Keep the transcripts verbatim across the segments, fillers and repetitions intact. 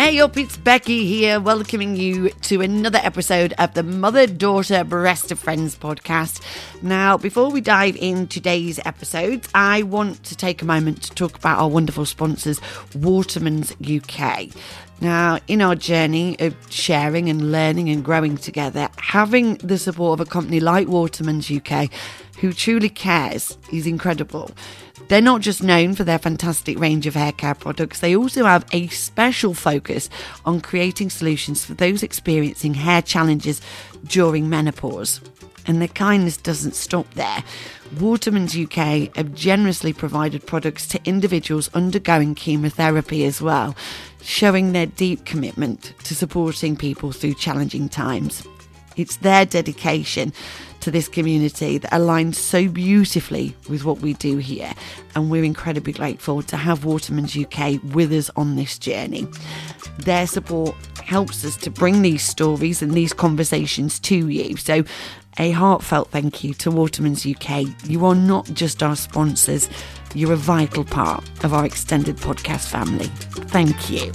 Hey up, it's Becky here, welcoming you to another episode of the Mother Daughter Breast of Friends podcast. Now, before we dive in today's episode, I want to take a moment to talk about our wonderful sponsors, Waterman's U K. Now, in our journey of sharing and learning and growing together, having the support of a company like Waterman's U K, who truly cares, is incredible. They're not just known for their fantastic range of hair care products, they also have a special focus on creating solutions for those experiencing hair challenges during menopause. And their kindness doesn't stop there. Waterman's U K have generously provided products to individuals undergoing chemotherapy as well, showing their deep commitment to supporting people through challenging times. It's their dedication to this community that aligns so beautifully with what we do here, and we're incredibly grateful to have Waterman's U K with us on this journey. Their support helps us to bring these stories and these conversations to you, so a heartfelt thank you to Waterman's U K. You are not just our sponsors, you're a vital part of our extended podcast family. Thank you.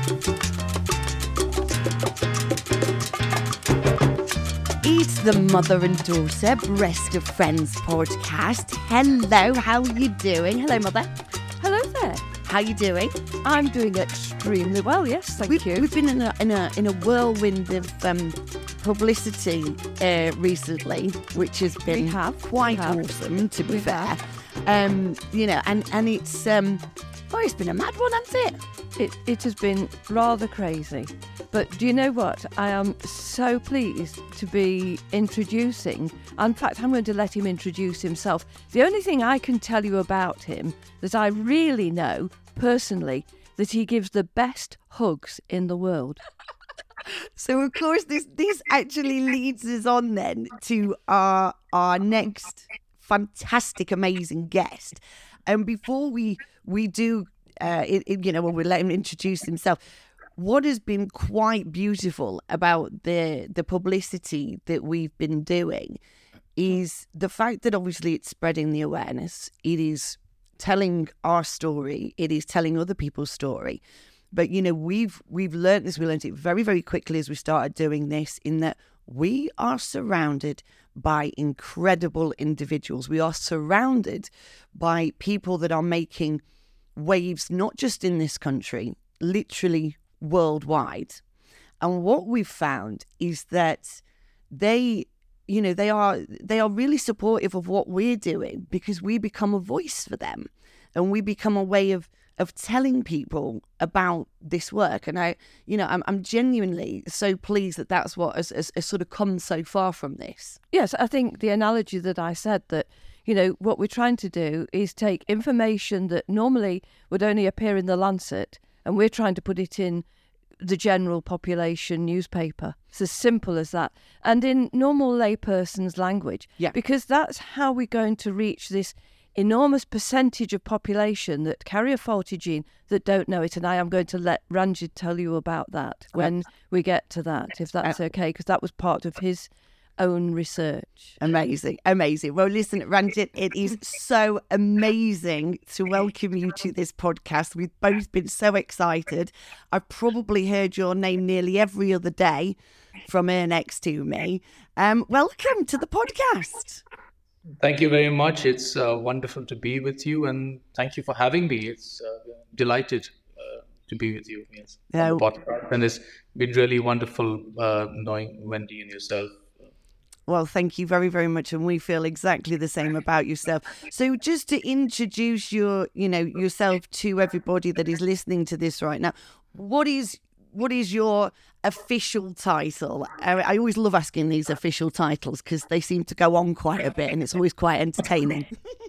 It's the Mother and Daughter Breast of Friends podcast. Hello, how are you doing? Hello, Mother. Hello there. How are you doing? I'm doing extremely well, yes, thank we've, you. We've been in a in a in a whirlwind of um, publicity uh, recently, which has been We have, quite we have. awesome, to be We fair. have. Um, you know, and and it's um, oh, it's been a mad one, hasn't it? It, it has been rather crazy. But do you know what? I am so pleased to be introducing. In fact, I'm going to let him introduce himself. The only thing I can tell you about him that I really know personally, that he gives the best hugs in the world. So of course this this actually leads us on then to our our next fantastic, amazing guest. And before we we do, uh, it, it, you know, when we let him introduce himself, what has been quite beautiful about the the publicity that we've been doing is the fact that obviously it's spreading the awareness. It is telling our story. It is telling other people's story. But, you know, we've we've learned this. We learned it very, very quickly as we started doing this, in that we are surrounded by incredible individuals. We are surrounded by people that are making waves, not just in this country, literally worldwide. And what we've found is that they, you know, they are they are really supportive of what we're doing, because we become a voice for them, and we become a way of of telling people about this work. And I, you know, I'm, I'm genuinely so pleased that that's what has, has, has sort of come so far from this. Yes, I think the analogy that I said, that, you know, what we're trying to do is take information that normally would only appear in the Lancet, and we're trying to put it in the general population newspaper. It's as simple as that. And in normal layperson's language. Yeah. Because that's how we're going to reach this enormous percentage of population that carry a faulty gene that don't know it. And I am going to let Ranjit tell you about that when we get to that, if that's okay, because that was part of his own research. Amazing, amazing. Well, listen, Ranjit, it is so amazing to welcome you to this podcast. We've both been so excited. I've probably heard your name nearly every other day from her next to me. Um, welcome to the podcast. Thank you very much. It's uh, wonderful to be with you, and thank you for having me. It's uh, delighted uh, to be with you. Yes, Yeah. on the podcast. And it's been really wonderful uh, knowing Wendy and yourself. Well, thank you very, very much, and we feel exactly the same about yourself. So, just to introduce your, you know, yourself to everybody that is listening to this right now, what is what is your official title? I, I always love asking these official titles because they seem to go on quite a bit, and it's always quite entertaining.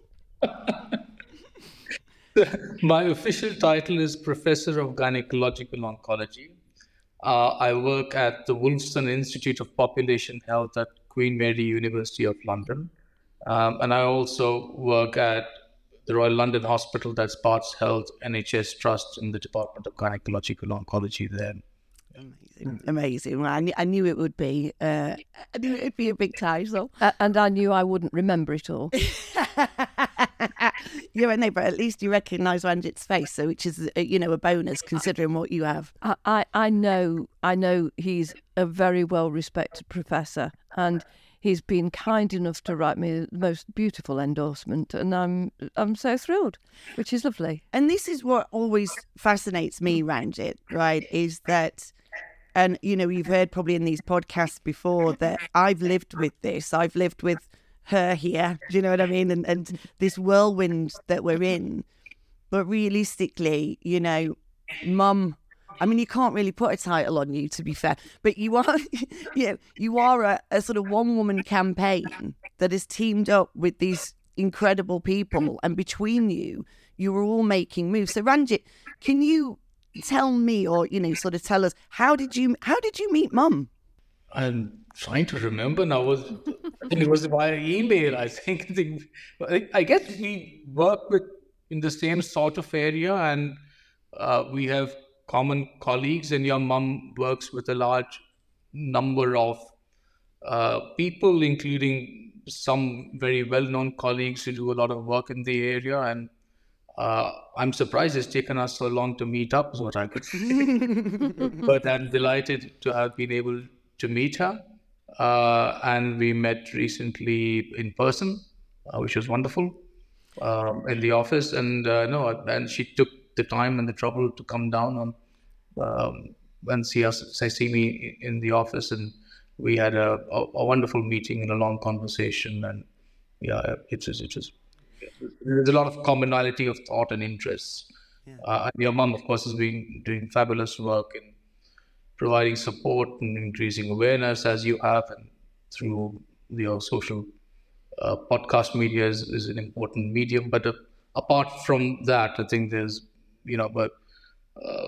My official title is Professor of Gynecological Oncology. Uh, I work at the Wolfson Institute of Population Health at Queen Mary University of London. Um, and I also work at the Royal London Hospital, that's Barts Health N H S Trust, in the Department of Gynecological Oncology there. Amazing, amazing. Well, I, knew, I knew it would be. Uh, I knew it would be a big title, Uh, and I knew I wouldn't remember it all. You're a neighbour. At least you recognise Ranjit's face, so which is, you know, a bonus considering what you have. I, I, I know, I know he's a very well-respected professor, and he's been kind enough to write me the most beautiful endorsement, and I'm I'm so thrilled, which is lovely. And this is what always fascinates me, Ranjit, right, is that, and, you know, you've heard probably in these podcasts before that I've lived with this. I've lived with her here, do you know what I mean? And, and this whirlwind that we're in. But realistically, you know, Mum, I mean, you can't really put a title on you, to be fair, but you are, you know, you are a, a sort of one-woman campaign that has teamed up with these incredible people, and between you, you are all making moves. So, Ranjit, can you tell me, or, you know, sort of tell us, how did you how did you meet Mum? I'm trying to remember now. Was I think it was via email. I think the, I guess we work with in the same sort of area, and uh, we have common colleagues. And your mum works with a large number of uh, people, including some very well-known colleagues who do a lot of work in the area. And uh, I'm surprised it's taken us so long to meet up, is what I could say. But I'm delighted to have been able to meet her. Uh, and we met recently in person, uh, which was wonderful, um, in the office. And uh, no, and she took the time and the trouble to come down on um, and see us, see me in the office, and we had a, a, a wonderful meeting and a long conversation. And yeah, it was it was there's a lot of commonality of thought and interests. Yeah. Uh, and your mum, of course, has been doing fabulous work in providing support and increasing awareness, as you have, and through your social uh, podcast media is, is an important medium. But uh, apart from that, I think there's, you know, but uh,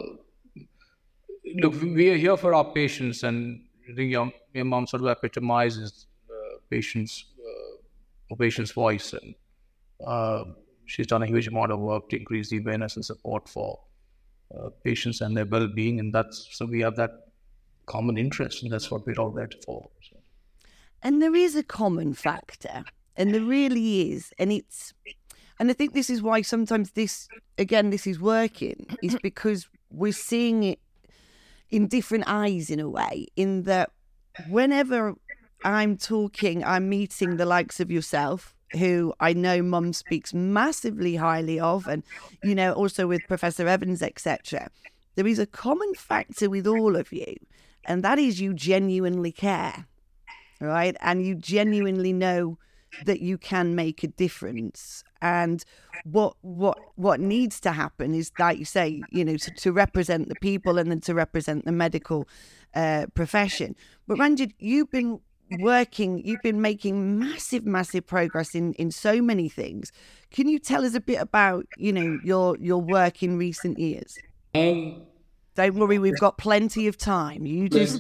look, we are here for our patients, and I think your, your mom sort of epitomizes uh, patients, uh, patients' voice, and uh, she's done a huge amount of work to increase the awareness and support for uh, patients and their well-being, and that's so we have that common interest, and that's what we're all there for. So. And there is a common factor, and there really is, and it's, and I think this is why sometimes this, again, this is working, is because we're seeing it in different eyes in a way, in that whenever I'm talking, I'm meeting the likes of yourself, who I know Mum speaks massively highly of, and, you know, also with Professor Evans, et cetera. There is a common factor with all of you, and that is you genuinely care, right? And you genuinely know that you can make a difference. And what what what needs to happen is, like you say, you know, to, to represent the people and then to represent the medical uh, profession. But Ranjit, you've been working, you've been making massive, massive progress in, in so many things. Can you tell us a bit about, you know, your your work in recent years? Um, Don't worry, we've got plenty of time. You just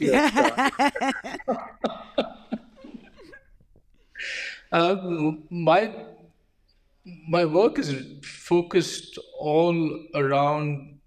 uh, my my work is focused all around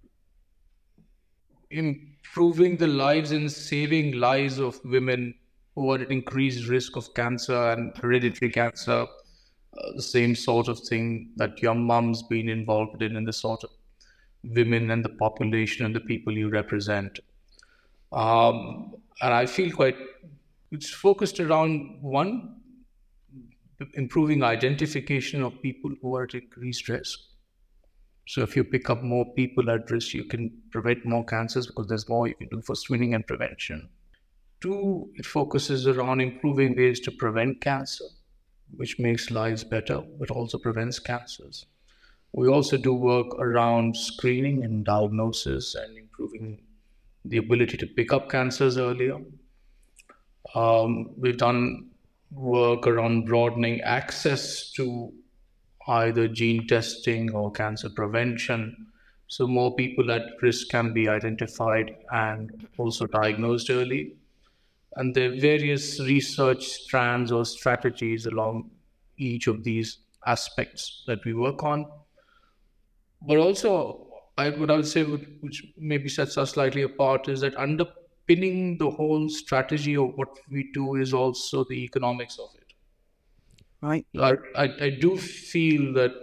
improving the lives and saving lives of women who are at increased risk of cancer and hereditary cancer, uh, the same sort of thing that your mum's been involved in, and the sort of women and the population and the people you represent. Um, and I feel quite, it's focused around, one, improving identification of people who are at increased risk. So if you pick up more people at risk, you can prevent more cancers because there's more you can do for screening and prevention. Two, it focuses around improving ways to prevent cancer, which makes lives better, but also prevents cancers. We also do work around screening and diagnosis and improving the ability to pick up cancers earlier. Um, we've done work around broadening access to either gene testing or cancer prevention, so more people at risk can be identified and also diagnosed early. And there are various research strands or strategies along each of these aspects that we work on. But also, I, what I would say, which maybe sets us slightly apart, is that underpinning the whole strategy of what we do is also the economics of it. Right. I, I, I do feel that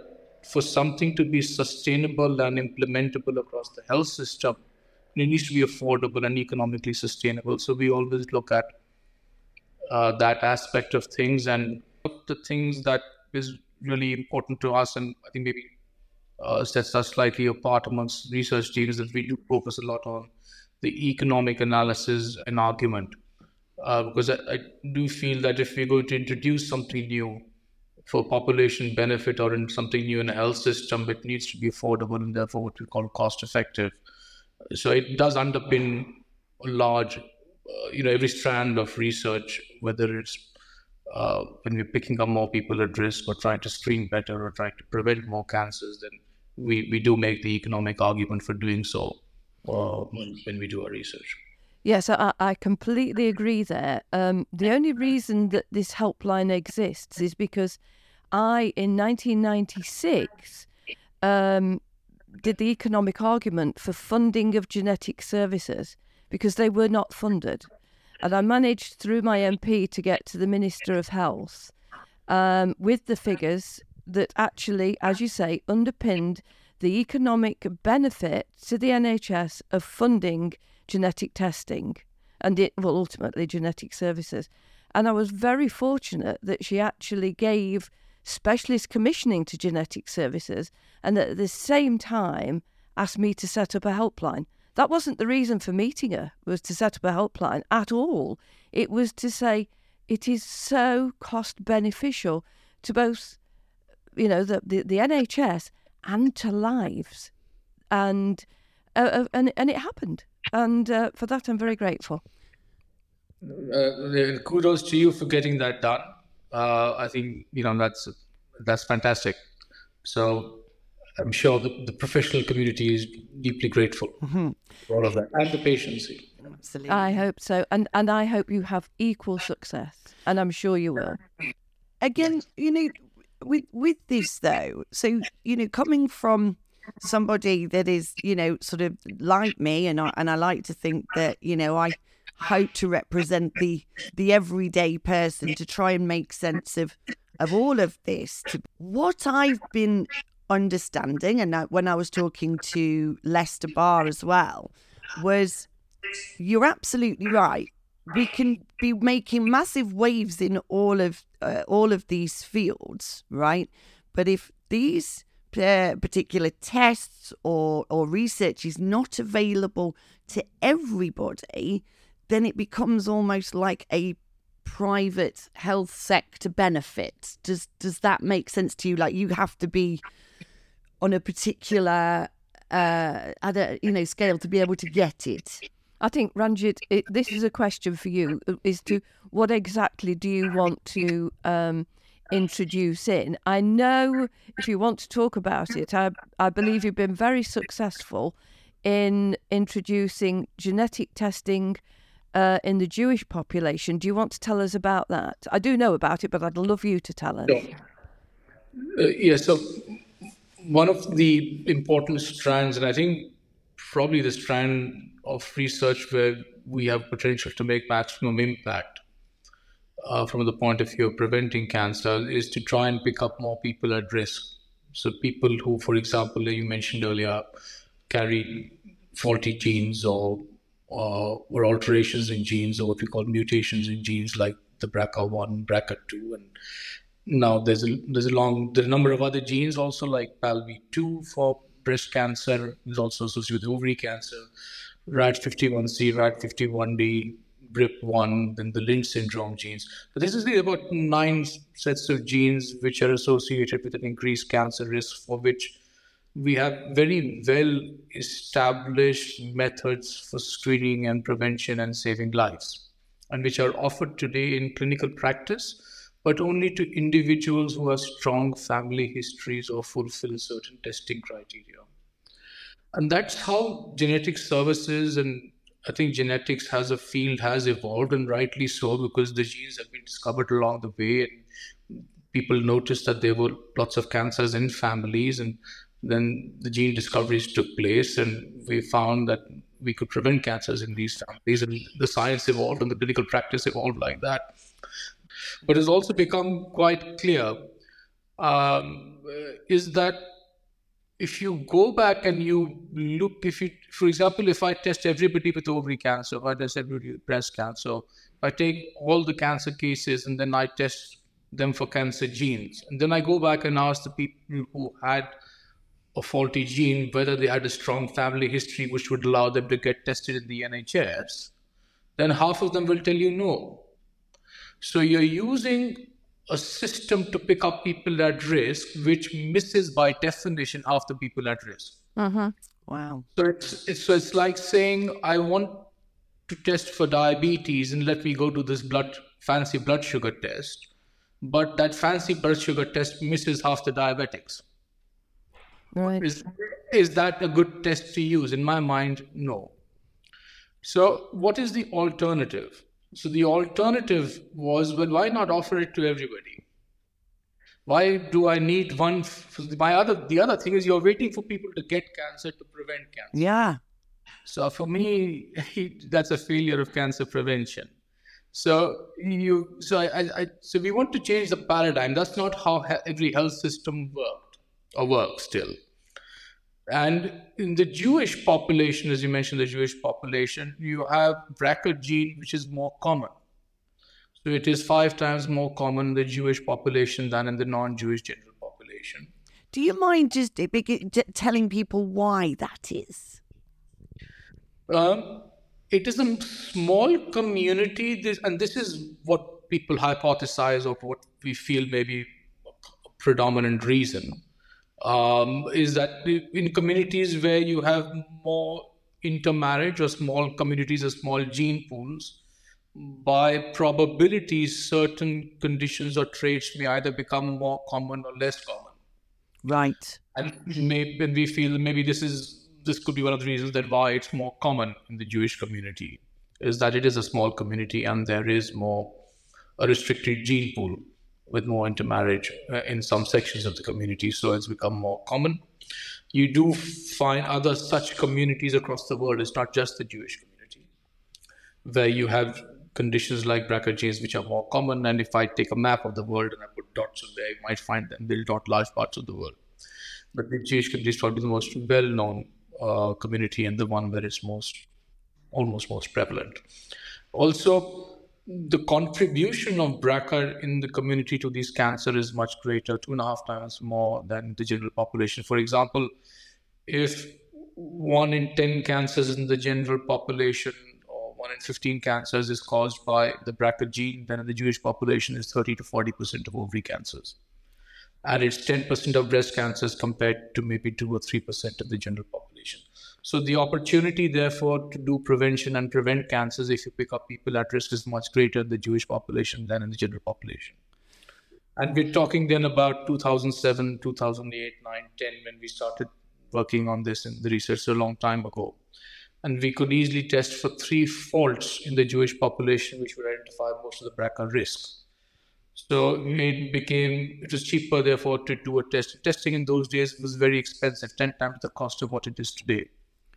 for something to be sustainable and implementable across the health system, it needs to be affordable and economically sustainable. So we always look at uh, that aspect of things, and the things that is really important to us, and I think maybe uh, sets us slightly apart amongst research teams, that we do focus a lot on the economic analysis and argument. Uh, because I, I do feel that if we're going to introduce something new for population benefit or in something new in a health system, it needs to be affordable and therefore what we call cost effective. So it does underpin a large, uh, you know, every strand of research, whether it's uh, when we're picking up more people at risk or trying to screen better or trying to prevent more cancers, then we, we do make the economic argument for doing so uh, when we do our research. Yes, I, I completely agree there. Um, the only reason that this helpline exists is because I, in nineteen ninety-six, um, did the economic argument for funding of genetic services because they were not funded. And I managed through my M P to get to the Minister of Health um, with the figures that actually, as you say, underpinned the economic benefit to the N H S of funding genetic testing and it well ultimately genetic services. And I was very fortunate that she actually gave specialist commissioning to genetic services and at the same time asked me to set up a helpline. That wasn't the reason for meeting her, was to set up a helpline at all. It was to say it is so cost beneficial to both, you know, the, the, the N H S and to lives. And uh, and and it happened. And uh, for that, I'm very grateful. Uh, kudos to you for getting that done. Uh, I think, you know, that's that's fantastic. So I'm sure the, the professional community is deeply grateful mm-hmm. for all of that. And the patients. Absolutely. I hope so. And, and I hope you have equal success. And I'm sure you will. Again, you know, with, with this, though, so, you know, coming from somebody that is, you know, sort of like me, and I, and I like to think that, you know, I hope to represent the the everyday person to try and make sense of of all of this. To, what I've been understanding, and I, when I was talking to Lester Barr as well, was you're absolutely right. We can be making massive waves in all of uh, all of these fields, right? But if these Uh, particular tests or, or research is not available to everybody, then it becomes almost like a private health sector benefit. Does does that make sense to you? Like you have to be on a particular uh, at a, you know, scale to be able to get it. I think, Ranjit, it, this is a question for you, is to what exactly do you want to um, introduce in? I know if you want to talk about it, I, I believe you've been very successful in introducing genetic testing uh, in the Jewish population. Do you want to tell us about that? I do know about it, but I'd love you to tell us. Sure. Uh, yeah, so one of the important strands, and I think probably the strand of research where we have potential to make maximum impact uh, from the point of view of preventing cancer, is to try and pick up more people at risk. So people who, for example, you mentioned earlier, carry faulty genes or or, or alterations in genes, or what we call mutations in genes like the B R C A one, B R C A two, and now there's a there's a long there's a number of other genes also like P A L B two for breast cancer, is also associated with ovary cancer, R A D fifty-one C, R A D fifty-one D, B R I P one, then the Lynch syndrome genes. So this is the, about nine sets of genes which are associated with an increased cancer risk, for which we have very well established methods for screening and prevention and saving lives, and which are offered today in clinical practice, but only to individuals who have strong family histories or fulfill certain testing criteria. And that's how genetic services, and I think genetics as a field has evolved, and rightly so, because the genes have been discovered along the way, and people noticed that there were lots of cancers in families, and then the gene discoveries took place, and we found that we could prevent cancers in these families, and the science evolved and the clinical practice evolved like that. But it's also become quite clear um, is that if you go back and you look, if you, for example, if I test everybody with ovary cancer, if I test everybody with breast cancer, if I take all the cancer cases and then I test them for cancer genes, and then I go back and ask the people who had a faulty gene whether they had a strong family history which would allow them to get tested in the N H S, then half of them will tell you no. So you're using a system to pick up people at risk, which misses by definition half the people at risk. Mm-hmm. Wow. So it's, it's so it's like saying, I want to test for diabetes and let me go to this blood fancy blood sugar test, but that fancy blood sugar test misses half the diabetics. Right. Is, is that a good test to use? In my mind, no. So what is the alternative? So the alternative was, well, why not offer it to everybody? Why do I need one? F- my other, the other thing is you're waiting for people to get cancer to prevent cancer. Yeah. So for me, that's a failure of cancer prevention. So you, so I, I, I so we want to change the paradigm. That's not how he- every health system worked or works still. And in the Jewish population, as you mentioned, the Jewish population, you have B R C A gene, which is more common. So it is five times more common in the Jewish population than in the non-Jewish general population. Do you mind just begin- j- telling people why that is? Um, it is a small community, this, and this is what people hypothesize or what we feel may be a predominant reason. Um, is that in communities where you have more intermarriage or small communities or small gene pools, by probability, certain conditions or traits may either become more common or less common. Right. And maybe we feel maybe this is this could be one of the reasons that why it's more common in the Jewish community, is that it is a small community and there is more a restricted gene pool with more intermarriage uh, in some sections of the community, so it's become more common. You do find other such communities across the world. It's not just the Jewish community, where you have conditions like B R C A genes which are more common. And if I take a map of the world and I put dots on there, you might find them. They'll dot large parts of the world. But the Jewish community is probably the most well-known uh, community and the one where it's most, almost most prevalent. Also, the contribution of B R C A in the community to these cancer is much greater, two and a half times more than the general population. For example, if one in ten cancers in the general population or one in fifteen cancers is caused by the B R C A gene, then in the Jewish population is thirty to forty percent of ovary cancers. And it's ten percent of breast cancers compared to maybe two or three percent of the general population. So the opportunity, therefore, to do prevention and prevent cancers if you pick up people at risk is much greater in the Jewish population than in the general population. And we're talking then about two thousand seven, two thousand eight, nine, ten, when we started working on this in the research a long time ago. And we could easily test for three faults in the Jewish population, which would identify most of the B R C A risks. So it became, it was cheaper, therefore, to do a test. Testing in those days was very expensive, ten times the cost of what it is today.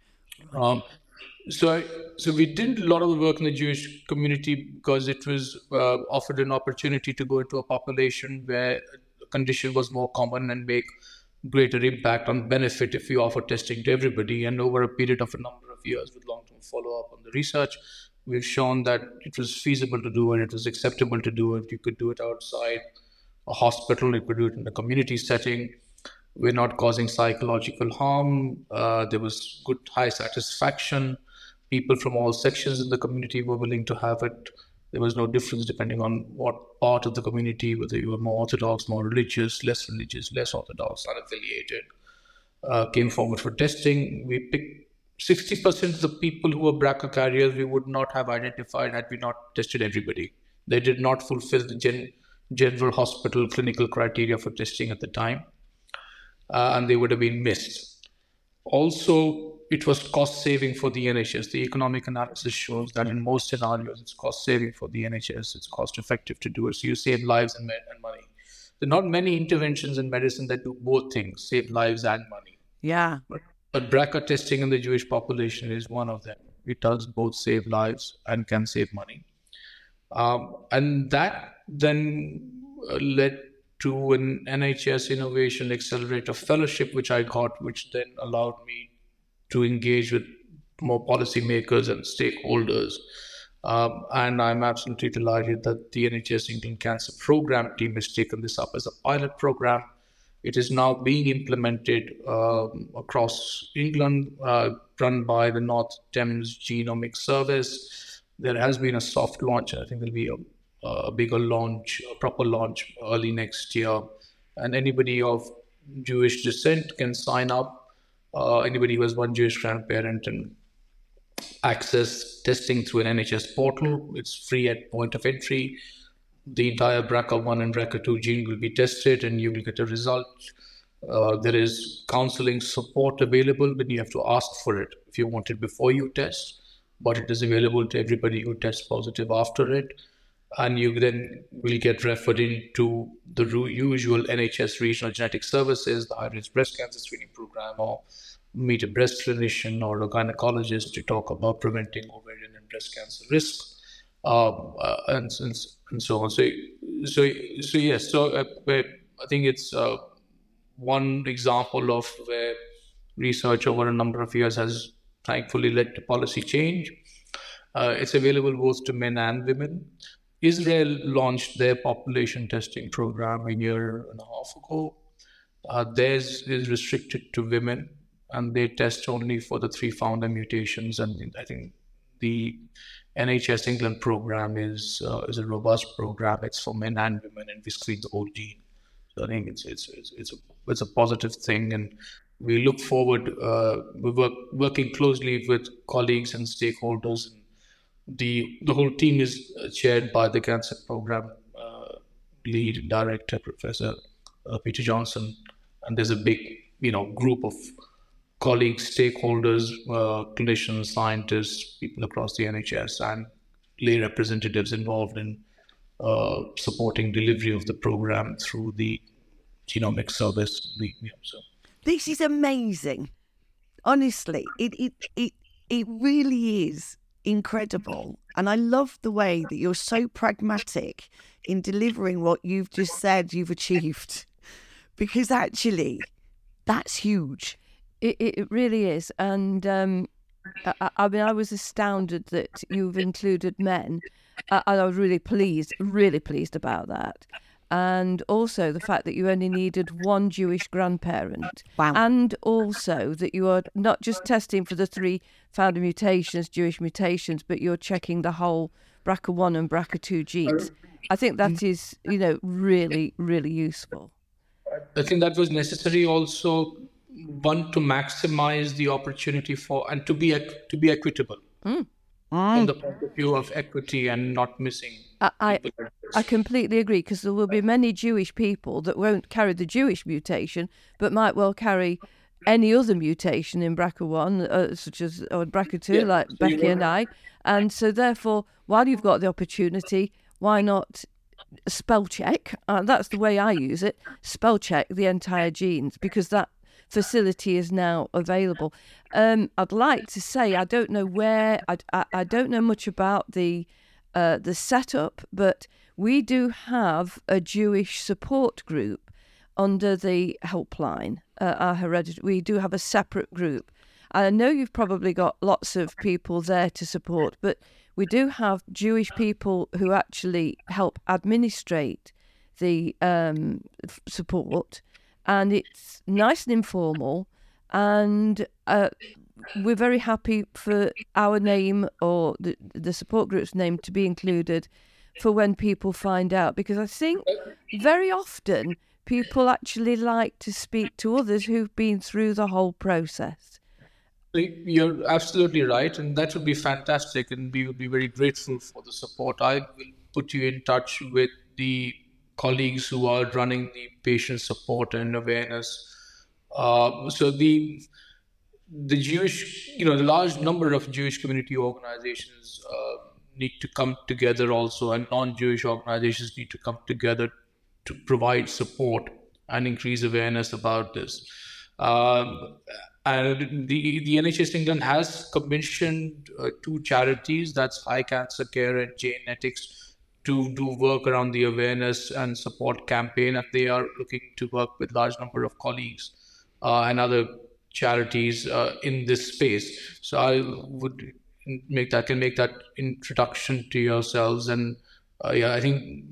Um, so, so we did a lot of the work in the Jewish community because it was uh, offered an opportunity to go into a population where the condition was more common and make greater impact on benefit if we offer testing to everybody. And over a period of a number of years with long-term follow-up on the research, we've shown that it was feasible to do and it was acceptable to do it. You could do it outside a hospital, you could do it in a community setting. We're not causing psychological harm. Uh, there was good, high satisfaction. People from all sections in the community were willing to have it. There was no difference depending on what part of the community, whether you were more orthodox, more religious, less religious, less orthodox, unaffiliated, uh, came forward for testing. We picked sixty percent of the people who were B R C A carriers we would not have identified had we not tested everybody. They did not fulfill the gen- general hospital clinical criteria for testing at the time. Uh, and they would have been missed. Also, it was cost saving for the N H S. The economic analysis shows that in most scenarios, it's cost saving for the N H S. It's cost effective to do it. So you save lives and, and money. There are not many interventions in medicine that do both things, save lives and money. Yeah. But, but B R C A testing in the Jewish population is one of them. It does both save lives and can save money. Um, and that then uh, led to an N H S Innovation Accelerator Fellowship, which I got, which then allowed me to engage with more policymakers and stakeholders. Um, and I'm absolutely delighted that the N H S England Cancer Program team has taken this up as a pilot program. It is now being implemented um, across England, uh, run by the North Thames Genomics Service. There has been a soft launch. I think there'll be a, a bigger launch, a proper launch early next year. And anybody of Jewish descent can sign up. Uh, anybody who has one Jewish grandparent and access testing through an N H S portal. It's free at point of entry. The entire B R C A one and B R C A two gene will be tested and you will get a result. Uh, there is counseling support available, but you have to ask for it if you want it before you test, but it is available to everybody who tests positive after it. And you then will get referred into the usual N H S regional genetic services, the high-risk breast cancer screening program, or meet a breast clinician or a gynecologist to talk about preventing ovarian and breast cancer risk, um, uh, and, and and so on. So, so, so yes. So uh, I think it's uh, one example of where research over a number of years has thankfully led to policy change. Uh, it's available both to men and women. Israel launched their population testing program a year and a half ago. Uh, theirs is restricted to women, and they test only for the three founder mutations. And I think the N H S England program is uh, is a robust program. It's for men and women, and we screen the whole gene. So I think it's it's it's it's a it's a positive thing, and we look forward. Uh, we work working closely with colleagues and stakeholders. The the whole team is chaired by the cancer program uh, lead director, Professor uh, Peter Johnson, and there's a big you know group of colleagues, stakeholders, uh, clinicians, scientists, people across the N H S, and lay representatives involved in uh, supporting delivery of the program through the genomic service. The, you know, so. This is amazing. Honestly, it it it it really is incredible, and I love the way that you're so pragmatic in delivering what you've just said you've achieved, because actually that's huge. It, it really is. And um, I, I mean, I was astounded that you've included men. I, I was really pleased, really pleased about that. And also the fact that you only needed one Jewish grandparent. Wow. And also that you are not just testing for the three founder mutations, Jewish mutations, but you're checking the whole B R C A one and B R C A two genes. I think that is, you know, really, really useful. I think that was necessary also, one, to maximize the opportunity for, and to be to be equitable mm. from the point of view of equity and not missing. I I, I completely agree, because there will be many Jewish people that won't carry the Jewish mutation, but might well carry any other mutation in B R C A one, uh, such as or B R C A two, yeah, like so Becky and I. And so therefore, while you've got the opportunity, why not spell check? Uh, that's the way I use it. Spell check the entire genes, because that facility is now available. Um, I'd like to say I don't know where, I, I, I don't know much about the uh, the setup, but we do have a Jewish support group under the helpline, uh, our hereditary. We do have a separate group. I know you've probably got lots of people there to support, but we do have Jewish people who actually help administrate the um, f- support. And it's nice and informal, and uh, we're very happy for our name or the, the support group's name to be included for when people find out, because I think very often people actually like to speak to others who've been through the whole process. You're absolutely right, and that would be fantastic, and we would be very grateful for the support. I will put you in touch with the colleagues who are running the patient support and awareness. Uh, so the the Jewish, you know, the large number of Jewish community organizations uh, need to come together also, and non-Jewish organizations need to come together to provide support and increase awareness about this. Um, and the, the N H S England has commissioned uh, two charities, that's High Cancer Care and Genetics, to do work around the awareness and support campaign, and they are looking to work with large number of colleagues uh, and other charities uh, in this space. So I would make that can make that introduction to yourselves, and uh, yeah, I think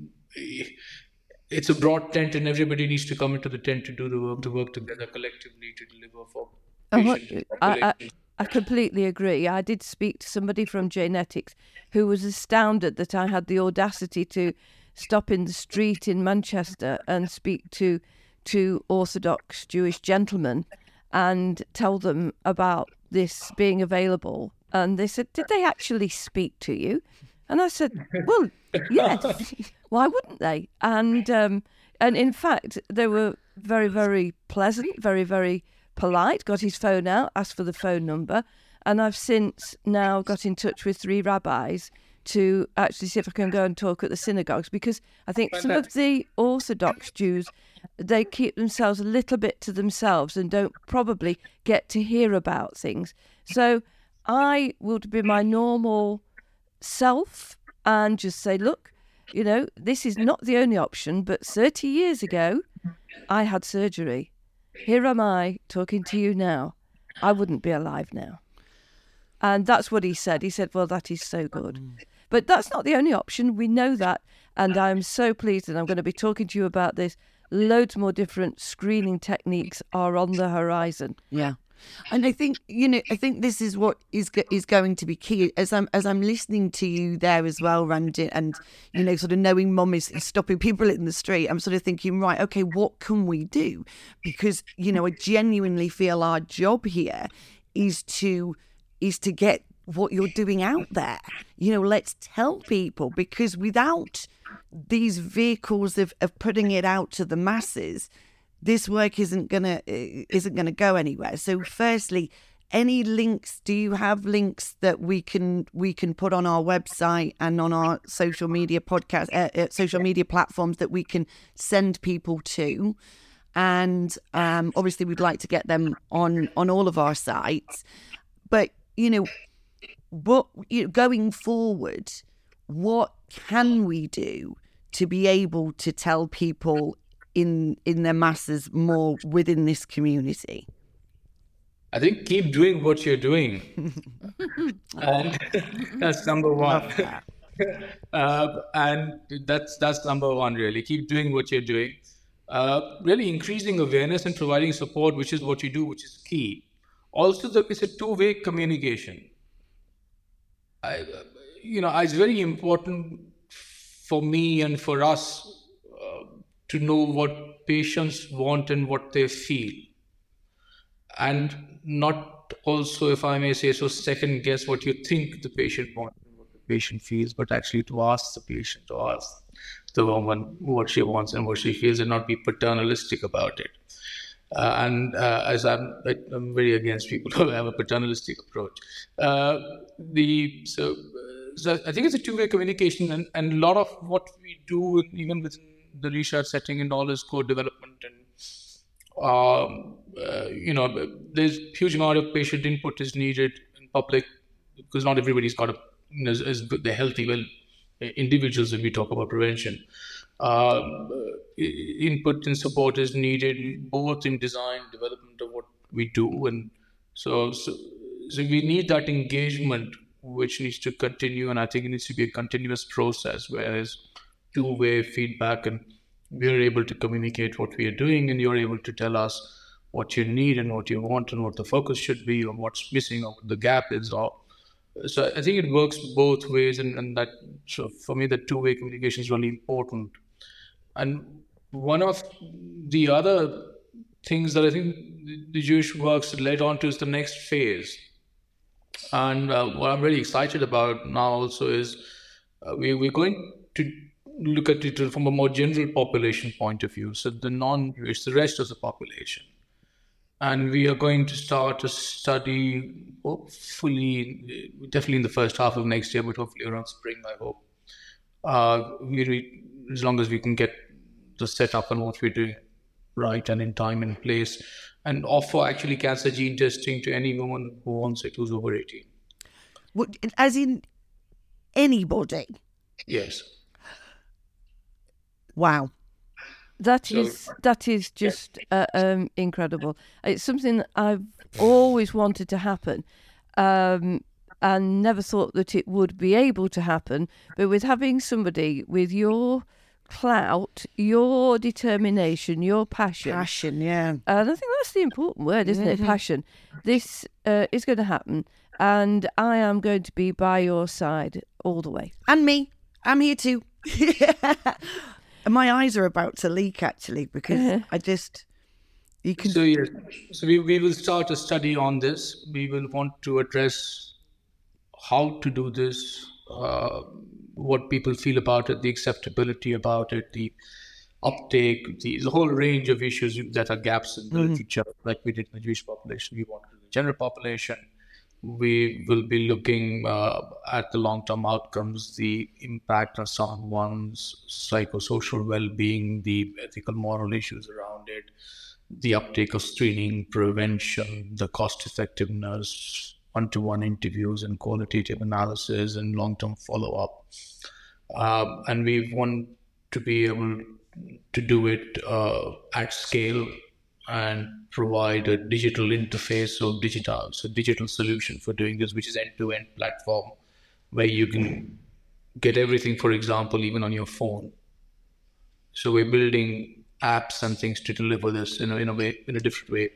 it's a broad tent, and everybody needs to come into the tent to do the work, to work together collectively to deliver for patients. I, I, I completely agree. I did speak to somebody from Genetics who was astounded that I had the audacity to stop in the street in Manchester and speak to two Orthodox Jewish gentlemen and tell them about this being available. And they said, did they actually speak to you? And I said, well, yes. Why wouldn't they? And um, and in fact, they were very, very pleasant, very, very polite, got his phone out, asked for the phone number. And I've since now got in touch with three rabbis to actually see if I can go and talk at the synagogues, because I think some of the Orthodox Jews, they keep themselves a little bit to themselves and don't probably get to hear about things. So I would be my normal self and just say, look, you know, this is not the only option, but thirty years ago, I had surgery. Here am I talking to you now. I wouldn't be alive now. And that's what he said. He said, well, that is so good. But that's not the only option. We know that. And I'm so pleased that I'm going to be talking to you about this. Loads more different screening techniques are on the horizon. Yeah. And I think, you know, I think this is what is is going to be key. As I'm as I'm listening to you there as well, Randy, and, you know, sort of knowing Mum is stopping people in the street, I'm sort of thinking, right, okay, what can we do? Because, you know, I genuinely feel our job here is to is to get what you're doing out there. You know, let's tell people, because without these vehicles of, of putting it out to the masses, this work isn't gonna isn't gonna go anywhere. So, firstly, any links? Do you have links that we can we can put on our website and on our social media podcast, uh, uh, social media platforms that we can send people to? And um, obviously, we'd like to get them on on all of our sites. But you know, what you know, going forward, what can we do to be able to tell people in in their masses more within this community? I think keep doing what you're doing. And that's number one. uh, and that's that's number one, really. Keep doing what you're doing. Uh, really increasing awareness and providing support, which is what you do, which is key. Also, the, it's a two-way communication. I, you know, it's very important for me and for us uh, to know what patients want and what they feel. And not also, if I may say so, second guess what you think the patient wants and what the patient feels, but actually to ask the patient, to ask the woman what she wants and what she feels, and not be paternalistic about it. Uh, and uh, as I'm, I'm very against people who have a paternalistic approach. Uh, the so, so I think it's a two-way communication, and, and a lot of what we do, even within the research setting and all, is co-development, and um, uh, you know, there's huge amount of patient input is needed in public, because not everybody's got a, you know, as good, they're healthy, well, individuals when we talk about prevention. Uh, input and support is needed both in design, development of what we do, and so, so so we need that engagement, which needs to continue, and I think it needs to be a continuous process, whereas two-way feedback, and we're able to communicate what we are doing, and you're able to tell us what you need and what you want and what the focus should be, or what's missing, or what the gap is. Or so I think it works both ways, and, and that so for me the two-way communication is really important. And one of the other things that I think the Jewish Works led on to is the next phase. And uh, what I'm really excited about now also is uh, we, we're going to look at it from a more general population point of view. So the non-Jewish, the rest of the population. And we are going to start a study, hopefully, definitely in the first half of next year, but hopefully around spring, I hope. Uh, we, as long as we can get the setup and what we're doing right and in time and place, and offer actually cancer gene testing to any woman who wants it, who's over eighteen. What, as in anybody? Yes. Wow. That So- is that is just uh, um, incredible. It's something that I've always wanted to happen, um, and never thought that it would be able to happen. But with having somebody with your clout, your determination, your passion, Passion, yeah. and I think that's the important word, isn't it? Passion. This uh, is going to happen, and I am going to be by your side all the way. And me. I'm here too. And my eyes are about to leak, actually, because I just... You can... So yes, so we, we will start a study on this. We will want to address how to do this, uh, what people feel about it, the acceptability about it, the uptake, the, the whole range of issues that are gaps in the literature, like we did in the Jewish population. We want to do the general population. We will be looking uh, at the long-term outcomes, the impact on someone's psychosocial well-being, the ethical, moral issues around it, the uptake of screening, prevention, the cost-effectiveness, one-to-one interviews and qualitative analysis and long-term follow-up. Um, and we want to be able to do it uh, at scale and provide a digital interface or digital, so digital solution for doing this, which is end-to-end platform where you can get everything, for example, even on your phone. So we're building apps and things to deliver this in a, in a way, in a different way.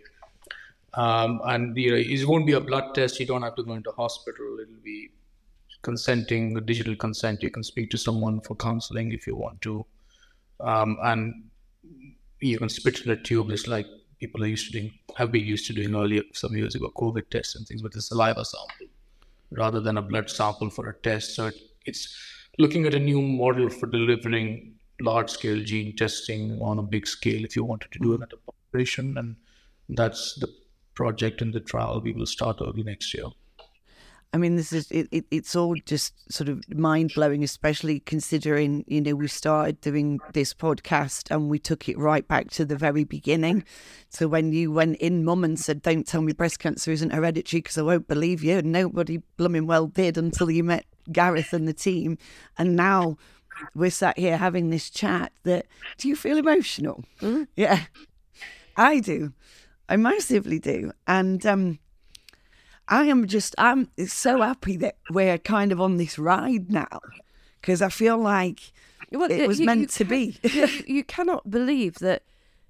Um, and you know, it won't be a blood test. You don't have to go into hospital. It'll be consenting, digital consent. You can speak to someone for counseling if you want to. Um, and you can spit in a tube, just like people are used to doing, have been used to doing earlier, some years ago, COVID tests and things with a saliva sample rather than a blood sample for a test. So it, it's looking at a new model for delivering large-scale gene testing on a big scale if you wanted to do it at a population. And that's the project and the trial we will start early next year. I mean, this is it, it. It's all just sort of mind blowing, especially considering, you know, we started doing this podcast and we took it right back to the very beginning. So when you went in, Mum, and said, "Don't tell me breast cancer isn't hereditary because I won't believe you," and nobody blooming well did until you met Gareth and the team. And now we're sat here having this chat. That do you feel emotional? Mm-hmm. Yeah, I do. I massively do, and um. I am just, I'm so happy that we're kind of on this ride now, because I feel like well, it was you, meant you to be. you, you cannot believe that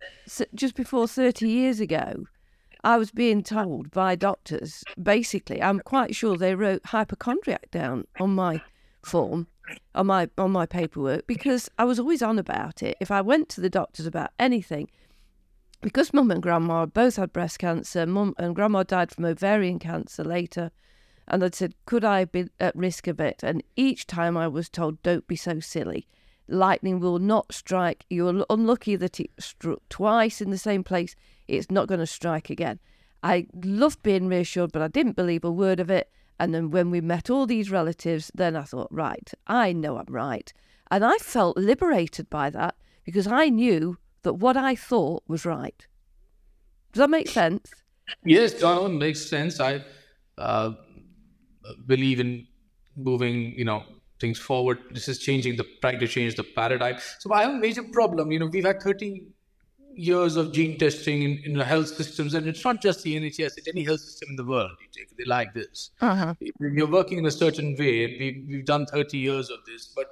just before thirty years ago, I was being told by doctors, basically, I'm quite sure they wrote hypochondriac down on my form, on my on my paperwork, because I was always on about it. If I went to the doctors about anything, because Mum and Grandma both had breast cancer, Mum and Grandma died from ovarian cancer later, and they'd said, could I be at risk of it? And each time I was told, don't be so silly. Lightning will not strike. You're unlucky that it struck twice in the same place. It's not going to strike again. I loved being reassured, but I didn't believe a word of it. And then when we met all these relatives, then I thought, right, I know I'm right. And I felt liberated by that, because I knew that what I thought was right. Does that make sense? Yes, no, it makes sense. I uh, believe in moving, you know, things forward. This is changing the, trying to change the paradigm. So I have a major problem. You know, we've had thirty years of gene testing in, in the health systems, and it's not just the N H S, it's any health system in the world. You take, they like this. Uh-huh. You're working in a certain way. We, we've done thirty years of this, but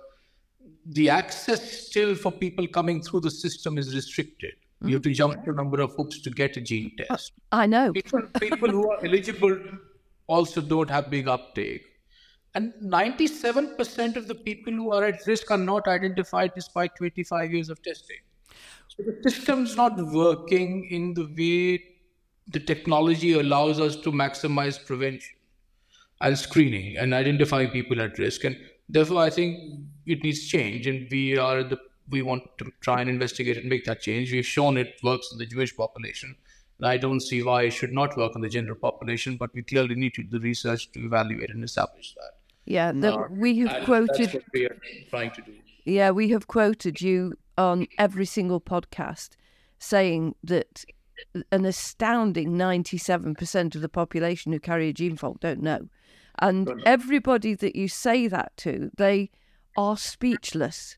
the access still for people coming through the system is restricted. Mm-hmm. You have to jump through a number of hoops to get a gene test. I know. People, people who are eligible also don't have big uptake. And ninety-seven percent of the people who are at risk are not identified despite twenty-five years of testing. So the system's not working in the way the technology allows us to maximize prevention and screening and identifying people at risk. And therefore, I think it needs change, and we are the we want to try and investigate and make that change. We've shown it works in the Jewish population, and I don't see why it should not work in the general population. But we clearly need to do the research to evaluate and establish that. Yeah, the, uh, we have quoted. That's what we are trying to do. Yeah, we have quoted you on every single podcast, saying that an astounding ninety-seven percent of the population who carry a gene fault don't know. And everybody that you say that to, they are speechless.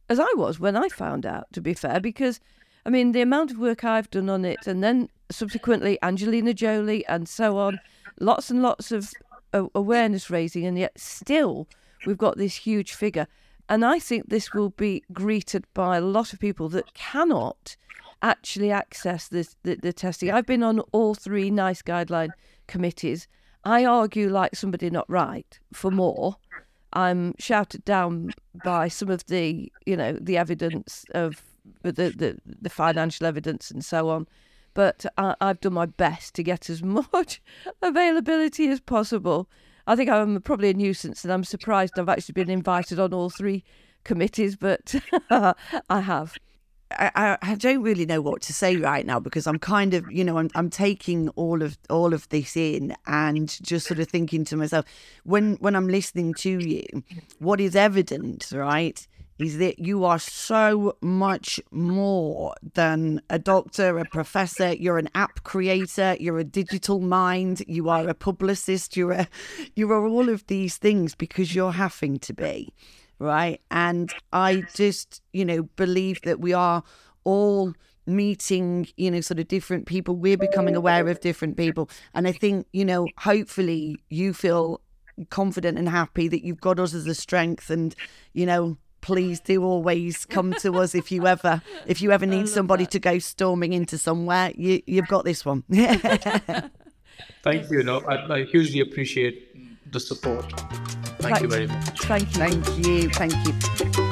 as I was when I found out, to be fair, because, I mean, the amount of work I've done on it, and then subsequently Angelina Jolie and so on, lots and lots of uh, awareness raising, and yet still we've got this huge figure. And I think this will be greeted by a lot of people that cannot actually access this, the, the testing. I've been on all three NICE guideline committees. I argue like somebody not right for more. I'm shouted down by some of the, you know, the evidence of the the, the financial evidence and so on. But I, I've done my best to get as much availability as possible. I think I'm probably a nuisance, and I'm surprised I've actually been invited on all three committees, but I have. I, I don't really know what to say right now, because I'm kind of, you know, I'm I'm taking all of all of this in and just sort of thinking to myself, when when I'm listening to you, what is evident, right, is that you are so much more than a doctor, a professor. You're an app creator, you're a digital mind, you are a publicist, you're a, you are all of these things because you're having to be, right? And I just, you know, believe that we are all meeting, you know, sort of different people. We're becoming aware of different people. And I think, you know, hopefully you feel confident and happy that you've got us as a strength, and, you know, please do always come to us if you ever if you ever need somebody that. to go storming into somewhere. You, you've got this one. Thank you. No, I, I hugely appreciate the support. Thank, Thank you very much. Thank you. Thank you. Thank you.